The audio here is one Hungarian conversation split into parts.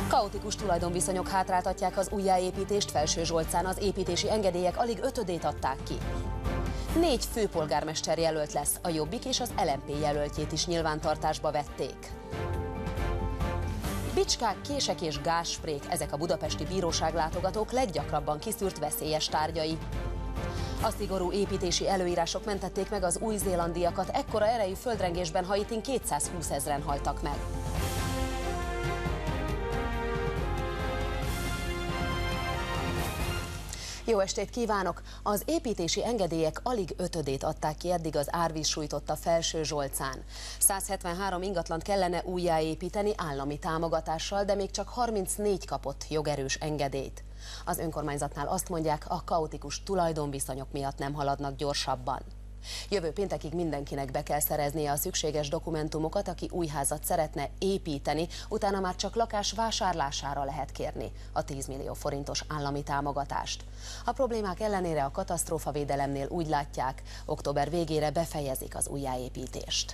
Kaotikus tulajdonviszonyok hátráltatják az újjáépítést, Felsőzsolcán az építési engedélyek alig 5-ödét adták ki. 4 főpolgármester jelölt lesz, a Jobbik és az LMP jelöltjét is nyilvántartásba vették. Bicskák, kések és gázsprék, ezek a budapesti bíróságlátogatók leggyakrabban kiszűrt veszélyes tárgyai. A szigorú építési előírások mentették meg az új-zélandiakat, ekkora erejű földrengésben Haitin 220 000-en haltak meg. Jó estét kívánok! Az építési engedélyek alig 5-ödét adták ki eddig az árvíz sújtotta Felsőzsolcán. 173 ingatlant kellene újjáépíteni állami támogatással, de még csak 34 kapott jogerős engedélyt. Az önkormányzatnál azt mondják, a kaotikus tulajdonviszonyok miatt nem haladnak gyorsabban. Jövő péntekig mindenkinek be kell szereznie a szükséges dokumentumokat, aki új házat szeretne építeni, utána már csak lakás vásárlására lehet kérni a 10 millió forintos állami támogatást. A problémák ellenére a katasztrófavédelemnél úgy látják, október végére befejezik az újjáépítést.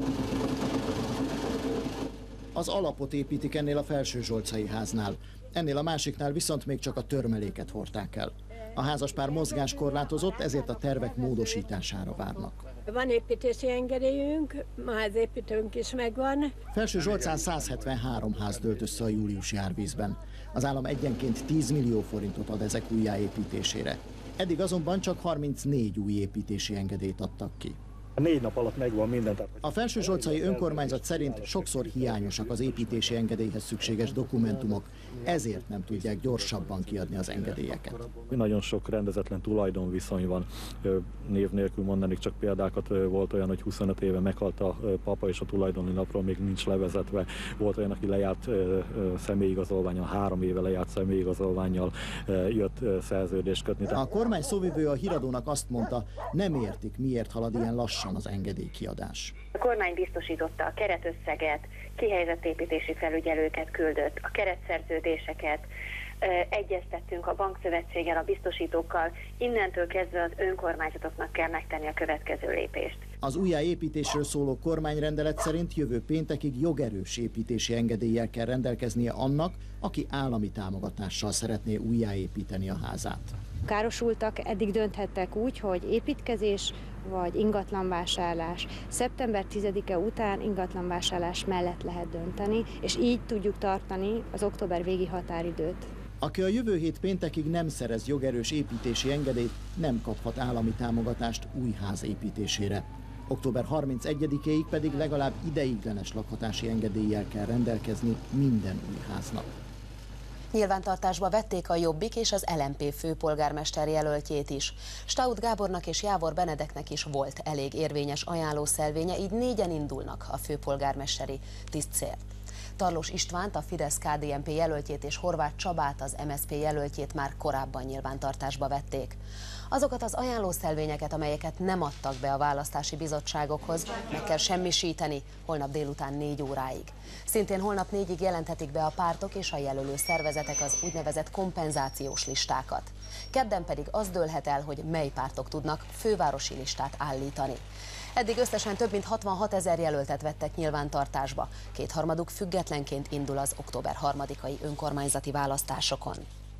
Az alapot építik ennél a felsőzsolcai háznál. Ennél a másiknál viszont még csak a törmeléket hordták el. A házaspár mozgáskorlátozott, ezért a tervek módosítására várnak. Van építési engedélyünk, házépítőnk is megvan. Felsőzsolcán 173 ház dőlt össze a júliusi árvízben. Az állam egyenként 10 millió forintot ad ezek újjáépítésére. Eddig azonban csak 34 új építési engedélyt adtak ki. 4 nap alatt megvan minden. A Felsőzsolcai önkormányzat szerint sokszor hiányosak az építési engedélyhez szükséges dokumentumok, ezért nem tudják gyorsabban kiadni az engedélyeket. Nagyon sok rendezetlen tulajdonviszony van, név nélkül mondanék csak példákat, volt olyan, hogy 25 éve meghalt a papa és a tulajdoni napról még nincs levezetve, volt olyan, aki lejárt személyigazolvánnyal, 3 éve lejárt személyigazolvánnyal jött szerződést kötni. A kormány szóvivője a Híradónak azt mondta, nem értik, miért halad ilyen lassan az engedélykiadás. A kormány biztosította a keretösszeget, kihelyezett építési felügyelőket küldött, a keretszerződéseket, egyeztettünk a bankszövetséggel, a biztosítókkal, innentől kezdve az önkormányzatoknak kell megtenni a következő lépést. Az újjáépítésről szóló kormányrendelet szerint jövő péntekig jogerős építési engedéllyel kell rendelkeznie annak, aki állami támogatással szeretné újjáépíteni a házát. Károsultak eddig dönthettek úgy, hogy építkezés vagy ingatlanvásárlás. Szeptember 10-e után ingatlanvásárlás mellett lehet dönteni, és így tudjuk tartani az október végi határidőt. Aki a jövő hét péntekig nem szerez jogerős építési engedélyt, nem kaphat állami támogatást új ház építésére. Október 31-éig pedig legalább ideiglenes lakhatási engedéllyel kell rendelkezni minden új háznak. Nyilvántartásba vették a Jobbik és az LMP főpolgármester jelöltjét is. Staud Gábornak és Jávor Benedeknek is volt elég érvényes ajánlószelvénye, így 4-en indulnak a főpolgármesteri tisztcélt. Tarlós Istvánt, a Fidesz-KDNP jelöltjét és Horváth Csabát, az MSZP jelöltjét már korábban nyilvántartásba vették. Azokat az ajánlószelvényeket, amelyeket nem adtak be a választási bizottságokhoz, meg kell semmisíteni holnap délután 4 óráig. Szintén holnap 4-ig jelenthetik be a pártok és a jelölő szervezetek az úgynevezett kompenzációs listákat. Kedden pedig az dőlhet el, hogy mely pártok tudnak fővárosi listát állítani. Eddig összesen több mint 66 000 jelöltet vettek nyilvántartásba, kétharmaduk függetlenként indul az október 3-ai önkormányzati választásokon.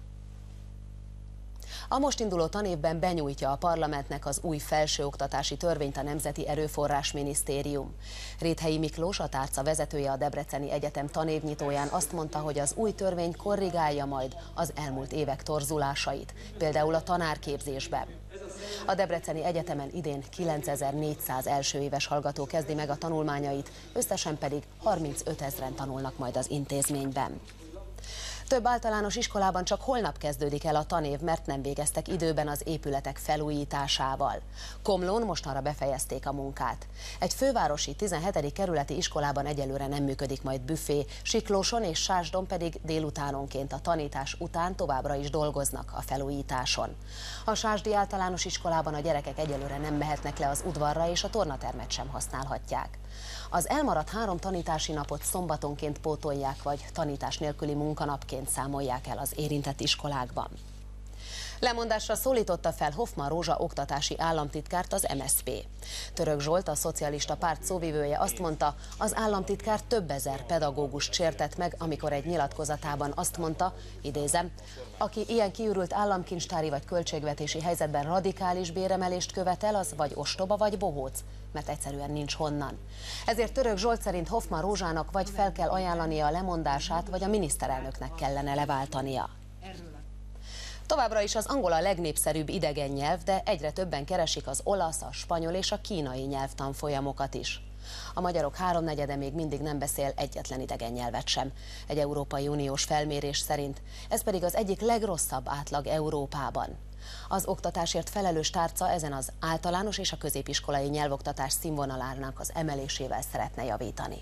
A most induló tanévben benyújtja a parlamentnek az új felsőoktatási törvényt a Nemzeti Erőforrás Minisztérium. Réthelyi Miklós, a tárca vezetője a Debreceni Egyetem tanévnyitóján azt mondta, hogy az új törvény korrigálja majd az elmúlt évek torzulásait, például a tanárképzésben. A Debreceni Egyetemen idén 9400 első éves hallgató kezdi meg a tanulmányait, összesen pedig 35 000-en tanulnak majd az intézményben. Több általános iskolában csak holnap kezdődik el a tanév, mert nem végeztek időben az épületek felújításával. Komlón mostanra befejezték a munkát. Egy fővárosi 17. kerületi iskolában egyelőre nem működik majd büfé, Siklóson és Sásdon pedig délutánonként a tanítás után továbbra is dolgoznak a felújításon. A sásdi általános iskolában a gyerekek egyelőre nem mehetnek le az udvarra, és a tornatermet sem használhatják. Az elmaradt 3 tanítási napot szombatonként pótolják, vagy tanítás nélküli munkanapként számolják el az érintett iskolákban. Lemondásra szólította fel Hoffmann Rózsa oktatási államtitkárt az MSZP. Török Zsolt, a Szocialista Párt szóvivője azt mondta, az államtitkár több ezer pedagógust sértett meg, amikor egy nyilatkozatában azt mondta, idézem, aki ilyen kiürült államkincstári vagy költségvetési helyzetben radikális béremelést követel, az vagy ostoba, vagy bohóc, mert egyszerűen nincs honnan. Ezért Török Zsolt szerint Hoffmann Rózsának vagy fel kell ajánlania a lemondását, vagy a miniszterelnöknek kellene leváltania. Továbbra is az angol a legnépszerűbb idegen nyelv, de egyre többen keresik az olasz, a spanyol és a kínai nyelvtanfolyamokat is. A magyarok háromnegyede még mindig nem beszél egyetlen idegen nyelvet sem. Egy Európai Uniós felmérés szerint, ez pedig az egyik legrosszabb átlag Európában. Az oktatásért felelős tárca ezen az általános és a középiskolai nyelvoktatás színvonalának az emelésével szeretne javítani.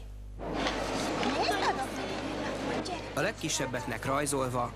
A legkisebbeknek rajzolva,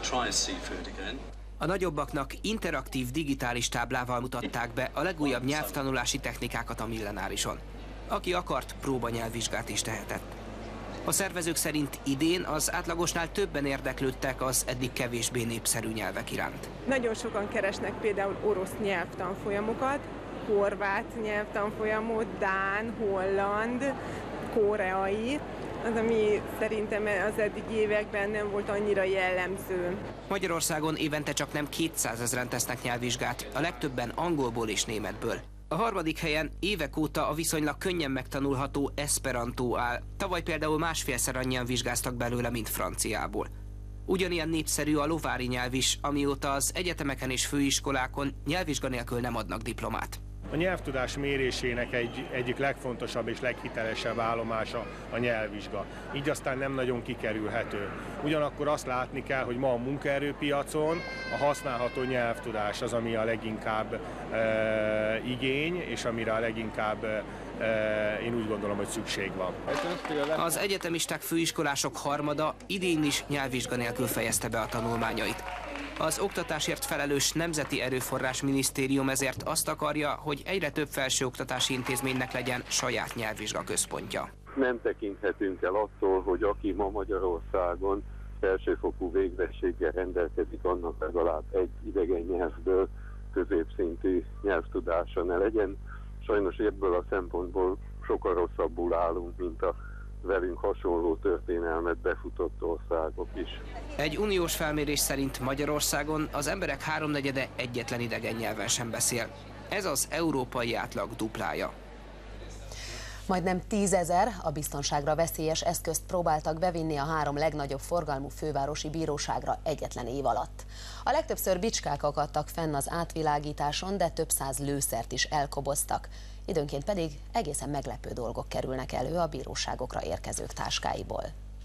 a nagyobbaknak interaktív digitális táblával mutatták be a legújabb nyelvtanulási technikákat a millenárison. Aki akart, próbanyelvvizsgát is tehetett. A szervezők szerint idén az átlagosnál többen érdeklődtek az eddig kevésbé népszerű nyelvek iránt. Nagyon sokan keresnek például orosz nyelvtanfolyamokat, horvát nyelvtanfolyamot, dán, holland, koreai, az, ami szerintem az eddigi években nem volt annyira jellemző. Magyarországon évente csak nem 200 000-en tesznek nyelvvizsgát, a legtöbben angolból és németből. A harmadik helyen évek óta a viszonylag könnyen megtanulható Esperanto áll. Tavaly például másfélszer annyian vizsgáztak belőle, mint franciából. Ugyanilyen népszerű a lovári nyelv is, amióta az egyetemeken és főiskolákon nyelvvizsga nélkül nem adnak diplomát. A nyelvtudás mérésének egyik legfontosabb és leghitelesebb állomása a nyelvvizsga. Így aztán nem nagyon kikerülhető. Ugyanakkor azt látni kell, hogy ma a munkaerőpiacon a használható nyelvtudás az, ami a leginkább igény, és amire a leginkább én úgy gondolom, hogy szükség van. Az egyetemisták, főiskolások harmada idén is nyelvvizsga nélkül fejezte be a tanulmányait. Az oktatásért felelős Nemzeti Erőforrás Minisztérium ezért azt akarja, hogy egyre több felsőoktatási intézménynek legyen saját nyelvvizsgaközpontja. Nem tekinthetünk el attól, hogy aki ma Magyarországon felsőfokú végzettséggel rendelkezik, annak legalább egy idegen nyelvből középszintű nyelvtudása ne legyen. Sajnos ebből a szempontból sokkal rosszabbul állunk, mint a velünk hasonló történelmet befutott országok is. Egy uniós felmérés szerint Magyarországon az emberek háromnegyede egyetlen idegen nyelven sem beszél. Ez az európai átlag duplája. Majdnem 10 000 a biztonságra veszélyes eszközt próbáltak bevinni a 3 legnagyobb forgalmú fővárosi bíróságra egyetlen év alatt. A legtöbbször bicskák akadtak fenn az átvilágításon, de több száz lőszert is elkoboztak. Időnként pedig egészen meglepő dolgok kerülnek elő a bíróságokra érkezők táskáiból.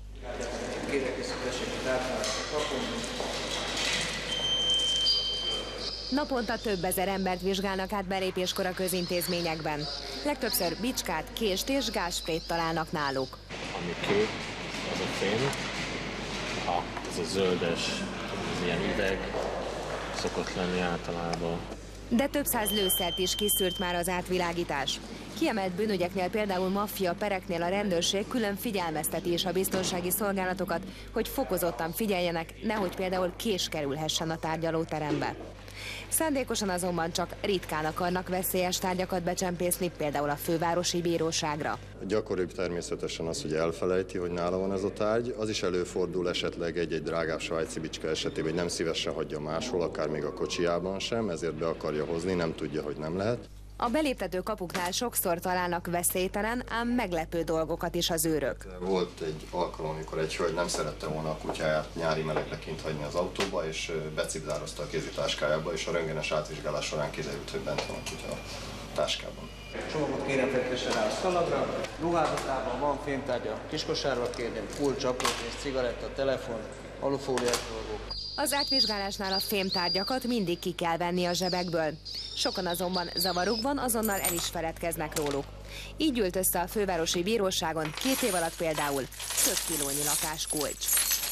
Naponta több ezer embert vizsgálnak át belépéskor a közintézményekben. Legtöbbször bicskát, kést és gázsprét találnak náluk. Ami kék, az a fém, ez a zöldes, ilyen üveg szokott lenni általában. De több száz lőszert is kiszűrt már az átvilágítás. Kiemelt bűnügyeknél, például maffia pereknél a rendőrség külön figyelmezteti is a biztonsági szolgálatokat, hogy fokozottan figyeljenek, nehogy például kés kerülhessen a tárgyalóterembe. Szándékosan azonban csak ritkán akarnak veszélyes tárgyakat becsempészni, például a fővárosi bíróságra. Gyakoribb természetesen az, hogy elfelejti, hogy nála van ez a tárgy. Az is előfordul esetleg egy drágább svájci bicska esetében, hogy nem szívesen hagyja máshol, akár még a kocsijában sem, ezért be akarja hozni, nem tudja, hogy nem lehet. A beléptető kapuknál sokszor találnak veszélytelen, ám meglepő dolgokat is az őrök. Volt egy alkalom, amikor egy hölgy nem szerette volna a kutyáját nyári melegre kint hagyni az autóba, és becipzározta a kézitáskájába, és a röntgenes átvizsgálás során kiderült, hogy bent van a kutya a táskában. Csomagot kérem fektessen rá a szalagra, ruházatában van fémtárgya, kiskosárba kérném, kulcs, aprópénz, cigaretta, telefon, alufóliás dolgok. Az átvizsgálásnál a fémtárgyakat mindig ki kell venni a zsebekből. Sokan azonban zavarukban azonnal el is feledkeznek róluk. Így gyűlt össze a fővárosi bíróságon 2 év alatt például több kilónyi lakáskulcs.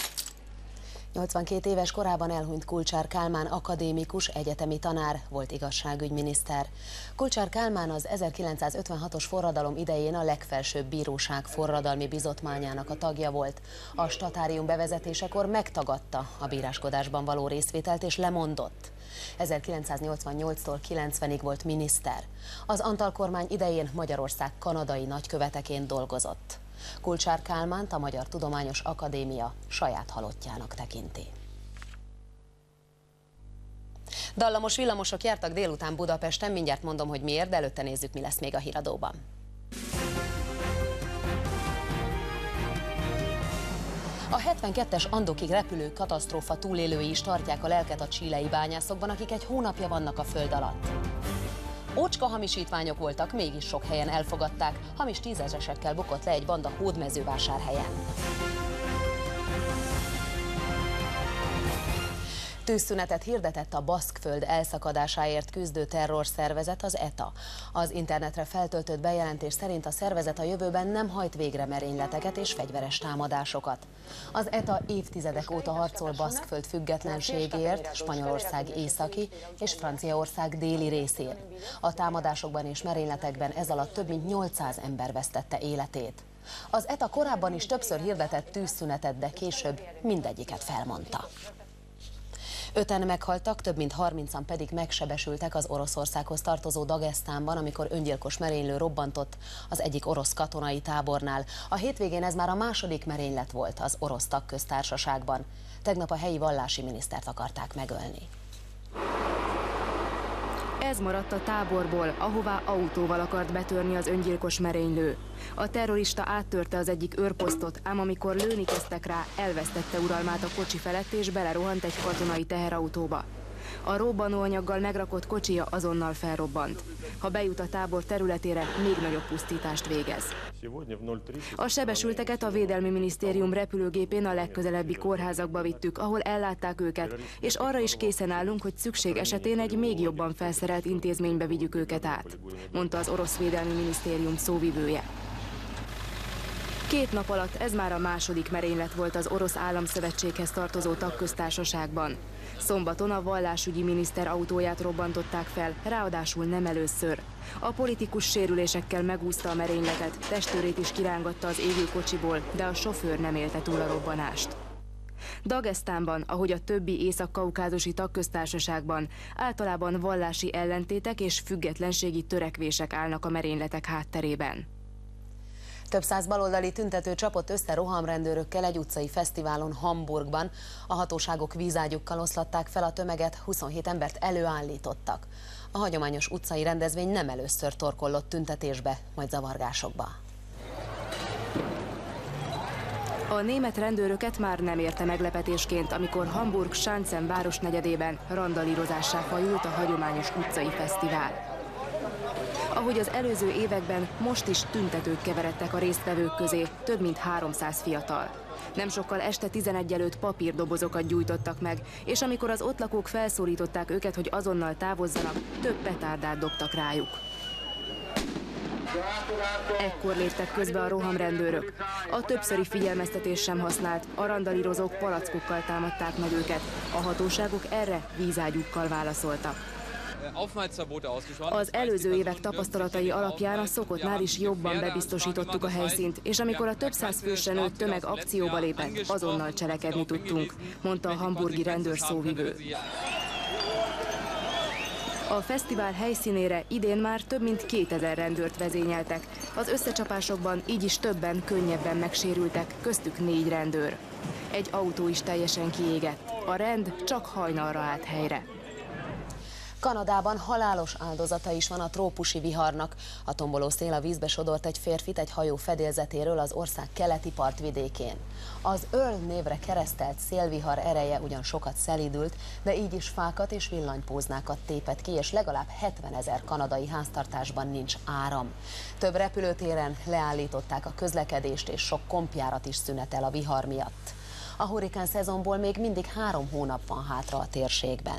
82 éves korában elhunyt Kulcsár Kálmán akadémikus, egyetemi tanár, volt igazságügyminiszter. Kulcsár Kálmán az 1956-os forradalom idején a legfelsőbb bíróság forradalmi bizottmányának a tagja volt. A statárium bevezetésekor megtagadta a bíráskodásban való részvételt és lemondott. 1988-tól 90-ig volt miniszter. Az Antall kormány idején Magyarország kanadai nagyköveteként dolgozott. Kulcsár Kálmánt a Magyar Tudományos Akadémia saját halottjának tekinti. Dallamos villamosok jártak délután Budapesten, mindjárt mondom, hogy miért, de előtte nézzük, mi lesz még a híradóban. A 72-es Andokig repülő katasztrófa túlélői is tartják a lelket a chilei bányászokban, akik egy hónapja vannak a föld alatt. Ócska hamisítványok voltak, mégis sok helyen elfogadták, hamis tízezesekkel bukott le egy banda Hódmezővásárhelyen. Tűzszünetet hirdetett a Baszkföld elszakadásáért küzdő terrorszervezet, az ETA. Az internetre feltöltött bejelentés szerint a szervezet a jövőben nem hajt végre merényleteket és fegyveres támadásokat. Az ETA évtizedek óta harcol Baszkföld függetlenségért, Spanyolország északi és Franciaország déli részén. A támadásokban és merényletekben ez alatt több mint 800 ember vesztette életét. Az ETA korábban is többször hirdetett tűzszünetet, de később mindegyiket felmondta. 5-en meghaltak, több mint 30-an pedig megsebesültek az Oroszországhoz tartozó Dagesztánban, amikor öngyilkos merénylő robbantott az egyik orosz katonai tábornál. A hétvégén ez már a második merénylet volt az orosz tagköztársaságban. Tegnap a helyi vallási minisztert akarták megölni. Ez maradt a táborból, ahová autóval akart betörni az öngyilkos merénylő. A terrorista áttörte az egyik őrposztot, ám amikor lőni kezdtek rá, elvesztette uralmát a kocsi felett és belerohant egy katonai teherautóba. A robbanóanyaggal megrakott kocsija azonnal felrobbant. Ha bejut a tábor területére, még nagyobb pusztítást végez. A sebesülteket a Védelmi Minisztérium repülőgépén a legközelebbi kórházakba vittük, ahol ellátták őket, és arra is készen állunk, hogy szükség esetén egy még jobban felszerelt intézménybe vigyük őket át, mondta az orosz Védelmi Minisztérium szóvivője. 2 nap alatt ez már a második merénylet volt az Orosz Államszövetséghez tartozó tagköztársaságban. Szombaton a vallásügyi miniszter autóját robbantották fel, ráadásul nem először. A politikus sérülésekkel megúszta a merényletet, testőrét is kirángatta az égő kocsiból, de a sofőr nem élte túl a robbanást. Dagesztánban, ahogy a többi észak-kaukázusi tagköztársaságban, általában vallási ellentétek és függetlenségi törekvések állnak a merényletek hátterében. Több száz baloldali tüntető csapott össze rohamrendőrökkel egy utcai fesztiválon Hamburgban. A hatóságok vízágyukkal oszlatták fel a tömeget, 27 embert előállítottak. A hagyományos utcai rendezvény nem először torkollott tüntetésbe, majd zavargásokba. A német rendőröket már nem érte meglepetésként, amikor Hamburg Schanzen városnegyedében randalírozássá fajult a hagyományos utcai fesztivál. Ahogy az előző években, most is tüntetők keveredtek a résztvevők közé, több mint 300 fiatal. Nem sokkal este 11 előtt papírdobozokat gyújtottak meg, és amikor az ott lakók felszólították őket, hogy azonnal távozzanak, több petárdát dobtak rájuk. Ekkor léptek közbe a rohamrendőrök. A többszöri figyelmeztetés sem használt, a randalírozók palackokkal támadták meg őket. A hatóságok erre vízágyúkkal válaszoltak. Az előző évek tapasztalatai alapján a szokottnál is jobban bebiztosítottuk a helyszínt, és amikor a több száz fősre nőtt tömeg akcióba lépett, azonnal cselekedni tudtunk, mondta a hamburgi rendőr szóvivő. A fesztivál helyszínére idén már több mint 2000 rendőrt vezényeltek. Az összecsapásokban így is többen könnyebben megsérültek, köztük 4 rendőr. Egy autó is teljesen kiégett. A rend csak hajnalra állt helyre. Kanadában halálos áldozata is van a trópusi viharnak. A tomboló szél a vízbe sodort egy férfit egy hajó fedélzetéről az ország keleti partvidékén. Az Earl névre keresztelt szélvihar ereje ugyan sokat szelídült, de így is fákat és villanypóznákat tépett ki, és legalább 70 000 kanadai háztartásban nincs áram. Több repülőtéren leállították a közlekedést, és sok kompjárat is szünetel a vihar miatt. A hurrikán szezonból még mindig 3 hónap van hátra a térségben.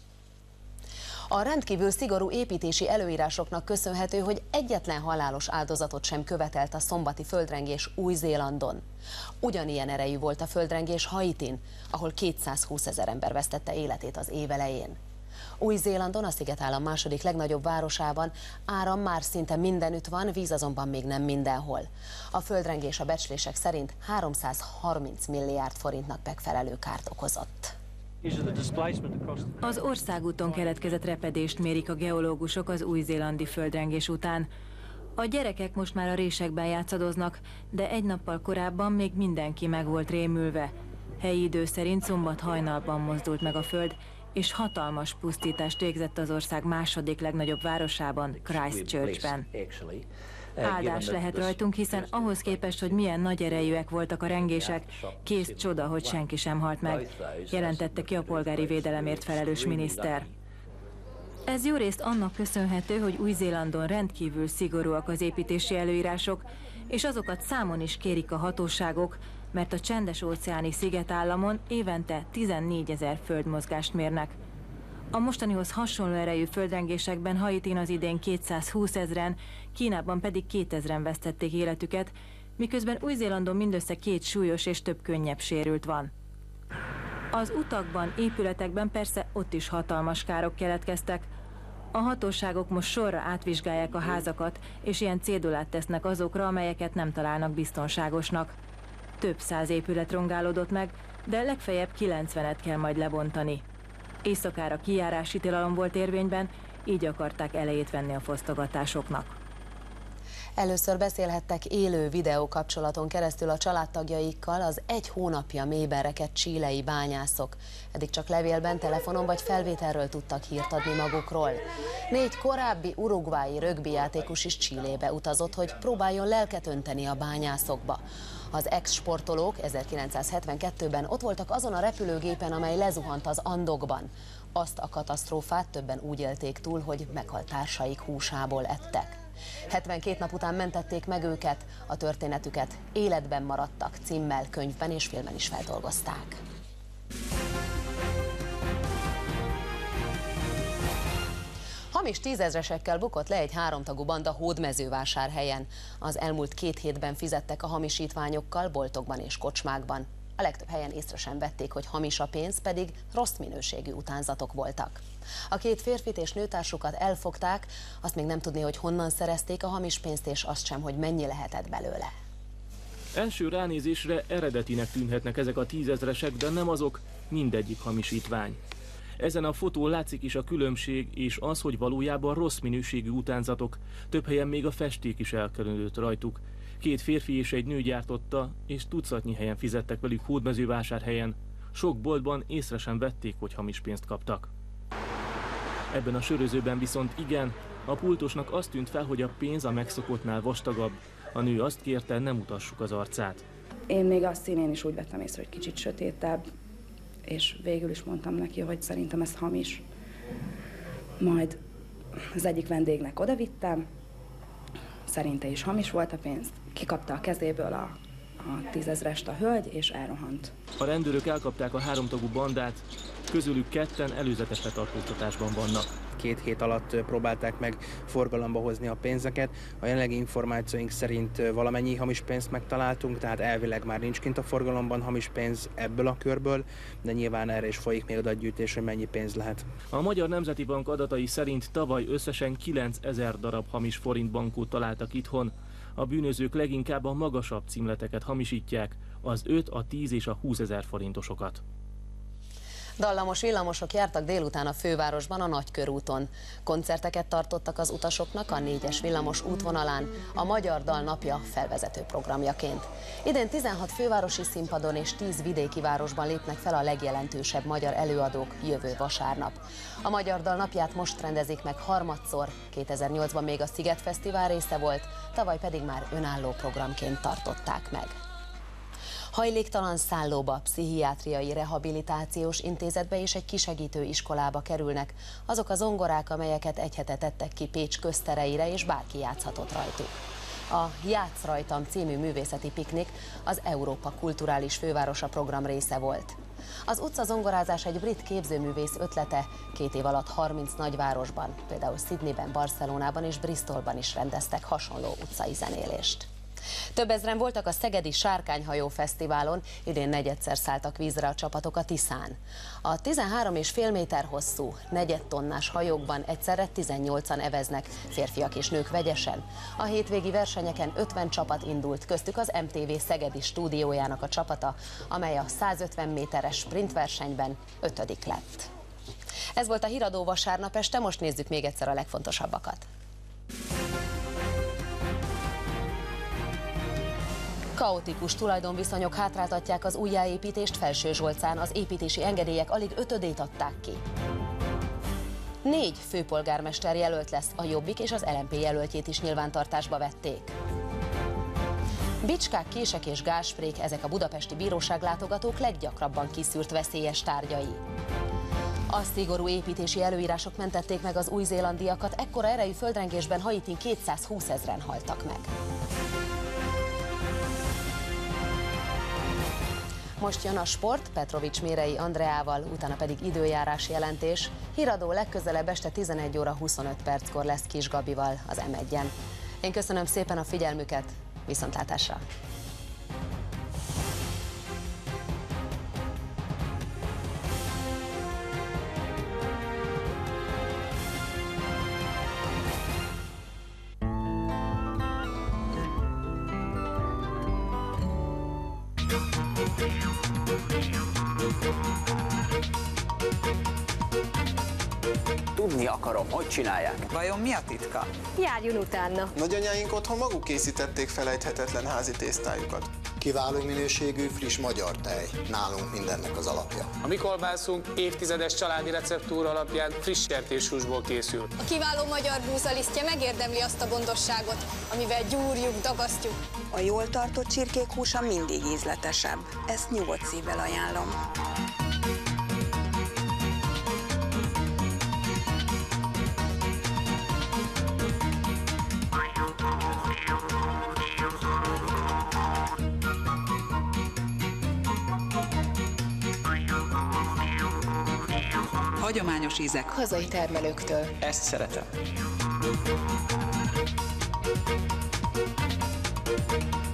A rendkívül szigorú építési előírásoknak köszönhető, hogy egyetlen halálos áldozatot sem követelt a szombati földrengés Új-Zélandon. Ugyanilyen erejű volt a földrengés Haitin, ahol 220 000 ember vesztette életét az év elején. Új-Zélandon, a szigetállam második legnagyobb városában áram már szinte mindenütt van, víz azonban még nem mindenhol. A földrengés a becslések szerint 330 milliárd forintnak megfelelő kárt okozott. Az országúton keletkezett repedést mérik a geológusok az új-zélandi földrengés után. A gyerekek most már a résekben játszadoznak, de egy nappal korábban még mindenki meg volt rémülve. Helyi idő szerint szombat hajnalban mozdult meg a föld, és hatalmas pusztítást végzett az ország második legnagyobb városában, Christchurchben. Áldás lehet rajtunk, hiszen ahhoz képest, hogy milyen nagy erejűek voltak a rengések, kész csoda, hogy senki sem halt meg, jelentette ki a polgári védelemért felelős miniszter. Ez jó részt annak köszönhető, hogy Új-Zélandon rendkívül szigorúak az építési előírások, és azokat számon is kérik a hatóságok, mert a csendes-óceáni szigetállamon évente 14 000 földmozgást mérnek. A mostanihoz hasonló erejű földrengésekben Haitin az idén 220 000-en, Kínában pedig 2000-en vesztették életüket, miközben Új-Zélandon mindössze 2 súlyos és több könnyebb sérült van. Az utakban, épületekben persze ott is hatalmas károk keletkeztek. A hatóságok most sorra átvizsgálják a házakat, és ilyen cédulát tesznek azokra, amelyeket nem találnak biztonságosnak. Több száz épület rongálódott meg, de legfeljebb 90-et kell majd lebontani. Éjszakára kijárási tilalom volt érvényben, így akarták elejét venni a fosztogatásoknak. Először beszélhettek élő videókapcsolaton keresztül a családtagjaikkal az 1 hónapja mélyben rekedt chilei bányászok. Eddig csak levélben, telefonon vagy felvételről tudtak hírt adni magukról. 4 korábbi uruguayi rögbijátékos is Chilébe utazott, hogy próbáljon lelket önteni a bányászokba. Az ex-sportolók 1972-ben ott voltak azon a repülőgépen, amely lezuhant az Andokban. Azt a katasztrófát többen úgy élték túl, hogy meghalt társaik húsából ettek. 72 nap után mentették meg őket, a történetüket Életben maradtak címmel könyvben és filmen is feldolgozták. Hamis 10 000-esekkel bukott le egy 3 tagú banda Hódmezővásárhelyen. Az elmúlt 2 hétben fizettek a hamisítványokkal boltokban és kocsmákban. A legtöbb helyen észre sem vették, hogy hamis a pénz, pedig rossz minőségű utánzatok voltak. A 2 férfit és nőtársukat elfogták, azt még nem tudni, hogy honnan szerezték a hamis pénzt, és azt sem, hogy mennyi lehetett belőle. Első ránézésre eredetinek tűnhetnek ezek a 10 000-esek, de nem azok, mindegyik hamisítvány. Ezen a fotón látszik is a különbség, és az, hogy valójában rossz minőségű utánzatok, több helyen még a festék is elkülönült rajtuk. 2 férfi és egy nő gyártotta, és tucatnyi helyen fizettek velük Hódmezővásárhelyen. Sok boltban észre sem vették, hogy hamis pénzt kaptak. Ebben a sörözőben viszont igen, a pultosnak azt tűnt fel, hogy a pénz a megszokottnál vastagabb. A nő azt kérte, nem mutassuk az arcát. Én még a színén is úgy vettem észre, hogy kicsit sötétebb, és végül is mondtam neki, hogy szerintem ez hamis. Majd az egyik vendégnek odavittem, szerinte is hamis volt a pénz, kikapta a kezéből a 10 000-est a hölgy, és elrohant. A rendőrök elkapták a 3 tagú bandát, közülük 2-en előzetes letartóztatásban vannak. 2 hét alatt próbálták meg forgalomba hozni a pénzeket. A jelenlegi információink szerint valamennyi hamis pénzt megtaláltunk, tehát elvileg már nincs kint a forgalomban hamis pénz ebből a körből, de nyilván erre is folyik még adatgyűjtés, hogy mennyi pénz lehet. A Magyar Nemzeti Bank adatai szerint tavaly összesen 9000 darab hamis forintbankót találtak itthon. A bűnözők leginkább a magasabb címleteket hamisítják, az 5, a 10 és a 20 000 forintosokat. Dallamos villamosok jártak délután a fővárosban a Nagykörúton. Koncerteket tartottak az utasoknak a 4-es villamos útvonalán, a Magyar Dal Napja felvezető programjaként. Idén 16 fővárosi színpadon és 10 vidéki városban lépnek fel a legjelentősebb magyar előadók jövő vasárnap. A Magyar Dal Napját most rendezik meg harmadszor, 2008-ban még a Sziget Fesztivál része volt, tavaly pedig már önálló programként tartották meg. Hajléktalan szállóba, pszichiátriai rehabilitációs intézetbe és egy kisegítő iskolába kerülnek azok a zongorák, amelyeket egy hete tettek ki Pécs köztereire, és bárki játszhatott rajtuk. A Játsz rajtam című művészeti piknik az Európa kulturális fővárosa program része volt. Az utcazongorázás egy brit képzőművész ötlete, 2 év alatt 30 nagyvárosban, például Sydneyben, Barcelonában és Bristolban is rendeztek hasonló utcai zenélést. Több ezren voltak a szegedi Sárkányhajó Fesztiválon, idén negyedszer szálltak vízre a csapatok a Tiszán. A 13,5 méter hosszú, negyedtonnás hajókban egyszerre 18-an eveznek, férfiak és nők vegyesen. A hétvégi versenyeken 50 csapat indult, köztük az MTV szegedi stúdiójának a csapata, amely a 150 méteres sprintversenyben 5. lett. Ez volt a Híradó vasárnap este, most nézzük még egyszer a legfontosabbakat. Kaotikus tulajdonviszonyok hátráltatják az újjáépítést Felsőzsolcán, az építési engedélyek alig 5-ödét adták ki. 4 főpolgármester jelölt lesz, a Jobbik és az LMP jelöltjét is nyilvántartásba vették. Bicskák, kések és gázsprék, ezek a budapesti bíróságlátogatók leggyakrabban kiszűrt veszélyes tárgyai. A szigorú építési előírások mentették meg az új-zélandiakat, ekkora erejű földrengésben Haitin 220 000-en haltak meg. Most jön a sport, Petrovics Mérei Andreával, utána pedig időjárás jelentés. Híradó legközelebb este 11 óra 25 perckor lesz Kis Gabival az M1-en. Én köszönöm szépen a figyelmüket, viszontlátásra! Tudni akarom, hogy csinálják. Vajon mi a titka? Járjon utána. Nagyanyáink otthon maguk készítették felejthetetlen házi tésztájukat. Kiváló minőségű, friss magyar tej. Nálunk mindennek az alapja. A mi kolbászunk évtizedes családi receptúra alapján friss sertéshúsból készül. A kiváló magyar búzalisztje megérdemli azt a gondosságot, amivel gyúrjuk, dagasztjuk. A jól tartott csirkék húsa mindig ízletesebb. Ezt nyugodt szívvel ajánlom. Hagyományos ízek hazai termelőktől. Ezt szeretem.